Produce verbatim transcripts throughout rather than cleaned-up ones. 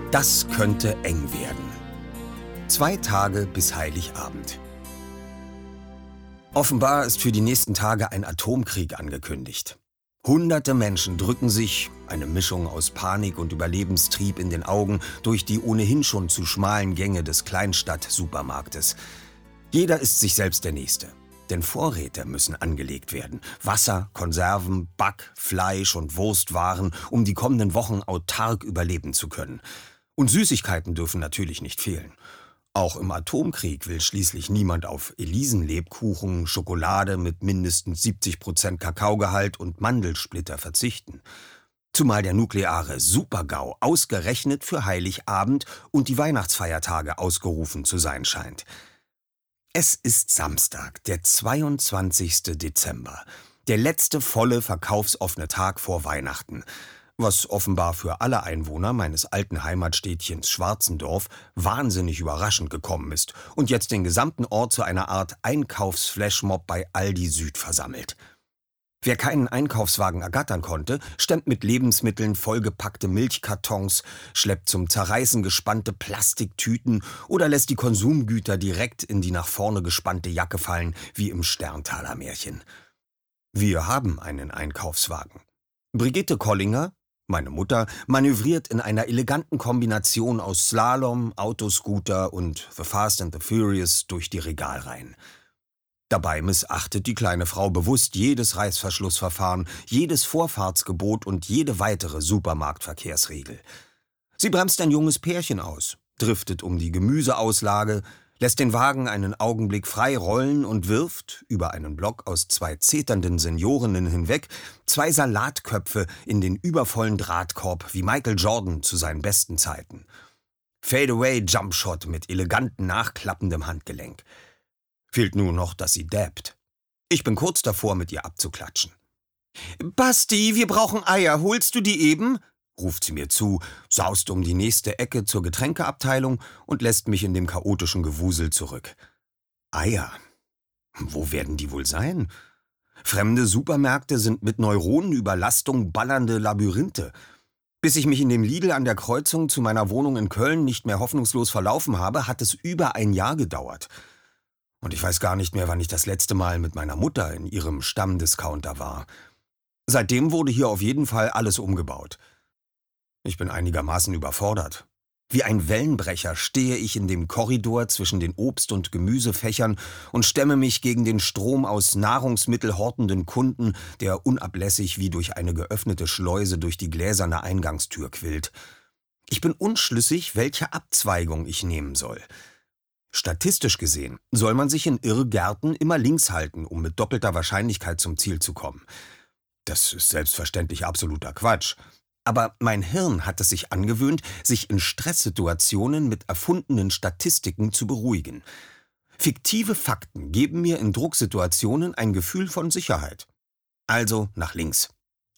Das könnte eng werden. Zwei Tage bis Heiligabend. Offenbar ist für die nächsten Tage ein Atomkrieg angekündigt. Hunderte Menschen drücken sich, eine Mischung aus Panik und Überlebenstrieb in den Augen, durch die ohnehin schon zu schmalen Gänge des Kleinstadt-Supermarktes. Jeder ist sich selbst der Nächste. Denn Vorräte müssen angelegt werden. Wasser, Konserven, Back-, Fleisch- und Wurstwaren, um die kommenden Wochen autark überleben zu können. Und Süßigkeiten dürfen natürlich nicht fehlen. Auch im Atomkrieg will schließlich niemand auf Elisenlebkuchen, Schokolade mit mindestens siebzig Prozent Kakaogehalt und Mandelsplitter verzichten. Zumal der nukleare Super-GAU ausgerechnet für Heiligabend und die Weihnachtsfeiertage ausgerufen zu sein scheint. Es ist Samstag, der zweiundzwanzigste Dezember, der letzte volle verkaufsoffene Tag vor Weihnachten, was offenbar für alle Einwohner meines alten Heimatstädtchens Schwarzendorf wahnsinnig überraschend gekommen ist und jetzt den gesamten Ort zu einer Art Einkaufsflashmob bei Aldi Süd versammelt. Wer keinen Einkaufswagen ergattern konnte, stemmt mit Lebensmitteln vollgepackte Milchkartons, schleppt zum Zerreißen gespannte Plastiktüten oder lässt die Konsumgüter direkt in die nach vorne gespannte Jacke fallen, wie im Sterntaler-Märchen. Wir haben einen Einkaufswagen. Brigitte Kollinger, meine Mutter, manövriert in einer eleganten Kombination aus Slalom, Autoscooter und The Fast and the Furious durch die Regalreihen. Dabei missachtet die kleine Frau bewusst jedes Reißverschlussverfahren, jedes Vorfahrtsgebot und jede weitere Supermarktverkehrsregel. Sie bremst ein junges Pärchen aus, driftet um die Gemüseauslage, lässt den Wagen einen Augenblick frei rollen und wirft, über einen Block aus zwei zeternden Seniorinnen hinweg, zwei Salatköpfe in den übervollen Drahtkorb wie Michael Jordan zu seinen besten Zeiten. Fadeaway-Jumpshot mit elegant nachklappendem Handgelenk. Fehlt nur noch, dass sie dabbt. Ich bin kurz davor, mit ihr abzuklatschen. »Basti, wir brauchen Eier, holst du die eben?« ruft sie mir zu, saust um die nächste Ecke zur Getränkeabteilung und lässt mich in dem chaotischen Gewusel zurück. Eier? Wo werden die wohl sein? Fremde Supermärkte sind mit Neuronenüberlastung ballernde Labyrinthe. Bis ich mich in dem Lidl an der Kreuzung zu meiner Wohnung in Köln nicht mehr hoffnungslos verlaufen habe, hat es über ein Jahr gedauert. Und ich weiß gar nicht mehr, wann ich das letzte Mal mit meiner Mutter in ihrem Stammdiscounter war. Seitdem wurde hier auf jeden Fall alles umgebaut. Ich bin einigermaßen überfordert. Wie ein Wellenbrecher stehe ich in dem Korridor zwischen den Obst- und Gemüsefächern und stemme mich gegen den Strom aus nahrungsmittelhortenden Kunden, der unablässig wie durch eine geöffnete Schleuse durch die gläserne Eingangstür quillt. Ich bin unschlüssig, welche Abzweigung ich nehmen soll. Statistisch gesehen soll man sich in Irrgärten immer links halten, um mit doppelter Wahrscheinlichkeit zum Ziel zu kommen. Das ist selbstverständlich absoluter Quatsch. Aber mein Hirn hat es sich angewöhnt, sich in Stresssituationen mit erfundenen Statistiken zu beruhigen. Fiktive Fakten geben mir in Drucksituationen ein Gefühl von Sicherheit. Also nach links.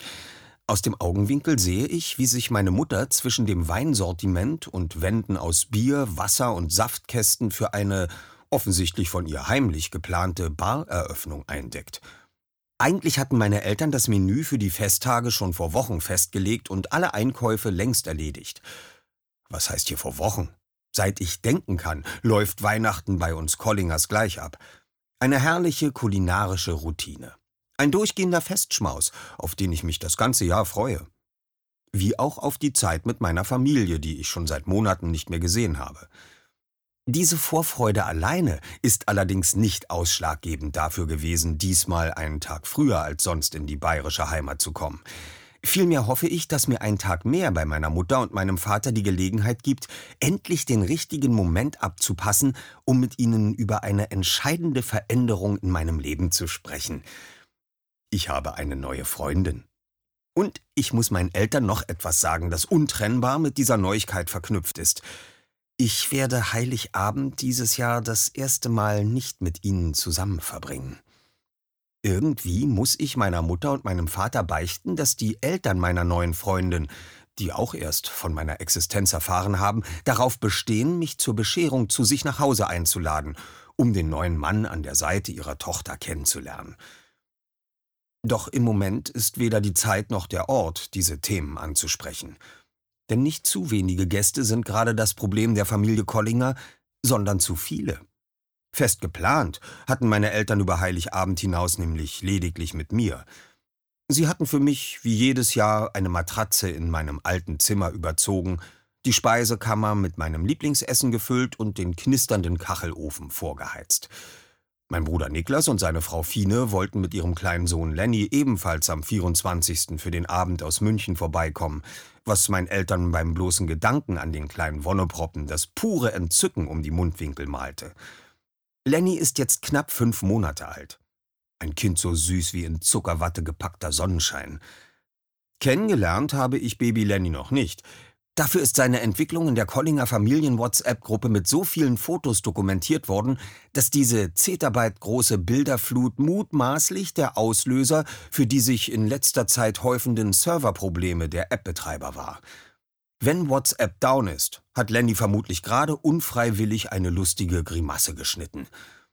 Aus dem Augenwinkel sehe ich, wie sich meine Mutter zwischen dem Weinsortiment und Wänden aus Bier, Wasser und Saftkästen für eine, offensichtlich von ihr heimlich geplante Bareröffnung eindeckt. Eigentlich hatten meine Eltern das Menü für die Festtage schon vor Wochen festgelegt und alle Einkäufe längst erledigt. Was heißt hier vor Wochen? Seit ich denken kann, läuft Weihnachten bei uns Kollingers gleich ab. Eine herrliche kulinarische Routine. Ein durchgehender Festschmaus, auf den ich mich das ganze Jahr freue. Wie auch auf die Zeit mit meiner Familie, die ich schon seit Monaten nicht mehr gesehen habe. Diese Vorfreude alleine ist allerdings nicht ausschlaggebend dafür gewesen, diesmal einen Tag früher als sonst in die bayerische Heimat zu kommen. Vielmehr hoffe ich, dass mir ein Tag mehr bei meiner Mutter und meinem Vater die Gelegenheit gibt, endlich den richtigen Moment abzupassen, um mit ihnen über eine entscheidende Veränderung in meinem Leben zu sprechen. Ich habe eine neue Freundin. Und ich muss meinen Eltern noch etwas sagen, das untrennbar mit dieser Neuigkeit verknüpft ist. Ich werde Heiligabend dieses Jahr das erste Mal nicht mit ihnen zusammen verbringen. Irgendwie muss ich meiner Mutter und meinem Vater beichten, dass die Eltern meiner neuen Freundin, die auch erst von meiner Existenz erfahren haben, darauf bestehen, mich zur Bescherung zu sich nach Hause einzuladen, um den neuen Mann an der Seite ihrer Tochter kennenzulernen. Doch im Moment ist weder die Zeit noch der Ort, diese Themen anzusprechen. Denn nicht zu wenige Gäste sind gerade das Problem der Familie Collinger, sondern zu viele. Fest geplant hatten meine Eltern über Heiligabend hinaus nämlich lediglich mit mir. Sie hatten für mich wie jedes Jahr eine Matratze in meinem alten Zimmer überzogen, die Speisekammer mit meinem Lieblingsessen gefüllt und den knisternden Kachelofen vorgeheizt. Mein Bruder Niklas und seine Frau Fine wollten mit ihrem kleinen Sohn Lenny ebenfalls am vierundzwanzigsten für den Abend aus München vorbeikommen, was meinen Eltern beim bloßen Gedanken an den kleinen Wonneproppen das pure Entzücken um die Mundwinkel malte. Lenny ist jetzt knapp fünf Monate alt. Ein Kind so süß wie in Zuckerwatte gepackter Sonnenschein. Kennengelernt habe ich Baby Lenny noch nicht. Dafür ist seine Entwicklung in der Collinger Familien-WhatsApp-Gruppe mit so vielen Fotos dokumentiert worden, dass diese Zettabyte große Bilderflut mutmaßlich der Auslöser für die sich in letzter Zeit häufenden Serverprobleme der App-Betreiber war. Wenn WhatsApp down ist, hat Lenny vermutlich gerade unfreiwillig eine lustige Grimasse geschnitten.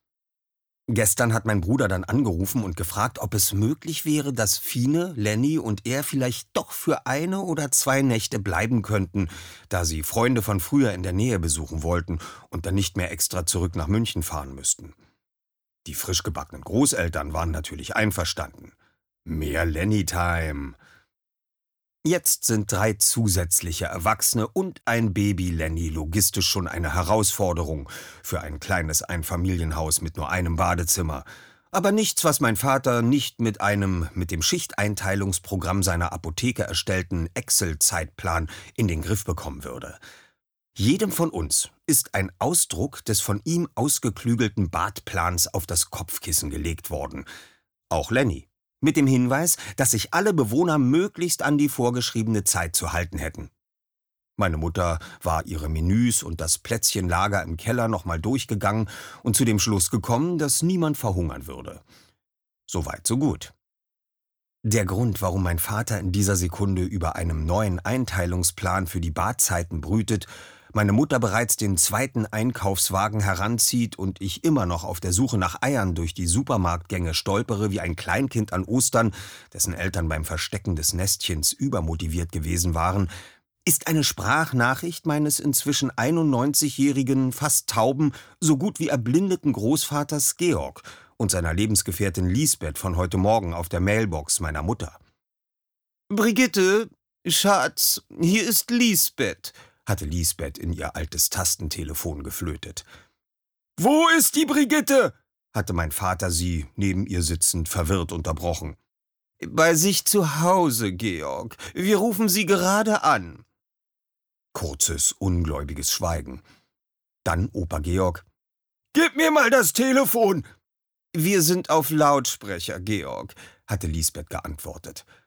Gestern hat mein Bruder dann angerufen und gefragt, ob es möglich wäre, dass Fine, Lenny und er vielleicht doch für eine oder zwei Nächte bleiben könnten, da sie Freunde von früher in der Nähe besuchen wollten und dann nicht mehr extra zurück nach München fahren müssten. Die frisch gebackenen Großeltern waren natürlich einverstanden. Mehr Lenny-Time. Jetzt sind drei zusätzliche Erwachsene und ein Baby Lenny logistisch schon eine Herausforderung für ein kleines Einfamilienhaus mit nur einem Badezimmer. Aber nichts, was mein Vater nicht mit einem mit dem Schichteinteilungsprogramm seiner Apotheke erstellten Excel-Zeitplan in den Griff bekommen würde. Jedem von uns ist ein Ausdruck des von ihm ausgeklügelten Badplans auf das Kopfkissen gelegt worden. Auch Lenny. Mit dem Hinweis, dass sich alle Bewohner möglichst an die vorgeschriebene Zeit zu halten hätten. Meine Mutter war ihre Menüs und das Plätzchenlager im Keller nochmal durchgegangen und zu dem Schluss gekommen, dass niemand verhungern würde. Soweit, so gut. Der Grund, warum mein Vater in dieser Sekunde über einem neuen Einteilungsplan für die Badzeiten brütet, meine Mutter bereits den zweiten Einkaufswagen heranzieht und ich immer noch auf der Suche nach Eiern durch die Supermarktgänge stolpere wie ein Kleinkind an Ostern, dessen Eltern beim Verstecken des Nestchens übermotiviert gewesen waren, ist eine Sprachnachricht meines inzwischen einundneunzigjährigen, fast tauben, so gut wie erblindeten Großvaters Georg und seiner Lebensgefährtin Lisbeth von heute Morgen auf der Mailbox meiner Mutter. »Brigitte, Schatz, hier ist Lisbeth«, hatte Lisbeth in ihr altes Tastentelefon geflötet. »Wo ist die Brigitte?« hatte mein Vater sie, neben ihr sitzend, verwirrt unterbrochen. »Bei sich zu Hause, Georg. Wir rufen sie gerade an.« Kurzes, ungläubiges Schweigen. Dann Opa Georg. »Gib mir mal das Telefon!« »Wir sind auf Lautsprecher, Georg«, hatte Lisbeth geantwortet.